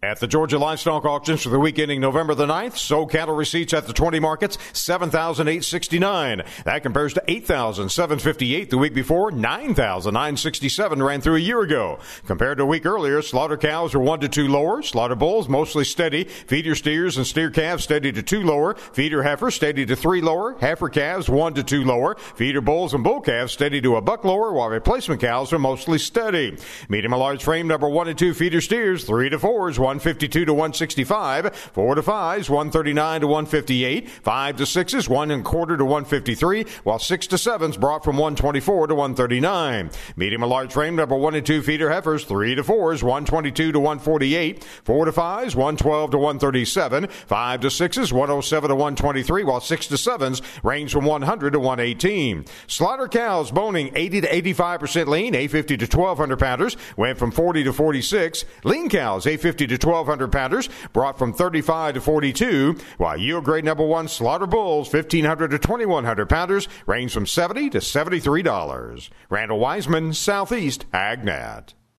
At the Georgia Livestock Auctions for the week ending November the 9th, sold cattle receipts at the 20 markets, $7,869. That compares to $8,758 the week before, $9,967 ran through a year ago. Compared to a week earlier, slaughter cows were 1 to 2 lower, slaughter bulls mostly steady, feeder steers and steer calves steady to 2 lower, feeder heifers steady to 3 lower, heifer calves 1 to 2 lower, feeder bulls and bull calves steady to a buck lower, while replacement cows are mostly steady. Medium and large frame number 1 and 2 feeder steers, 3 to 4s, 152 to 165, 4 to 5s, 139 to 158, 5 to 6s, 1 1/4 to 153, while 6 to 7s brought from 124 to 139. Medium and large frame number 1 and 2 feeder heifers, 3 to 4s, 122 to 148, 4 to 5s, 112 to 137, 5 to 6s, 107 to 123, while 6 to 7s range from 100 to 118. Slaughter cows boning 80 to 85% lean, A50 to 1,200 pounders, went from 40 to 46. Lean cows, A50 to 1,200 pounders, brought from 35 to 42, while yield grade number 1 slaughter bulls, 1,500 to 2,100 pounders, range from $70 to $73. Randall Wiseman, Southeast AgNet.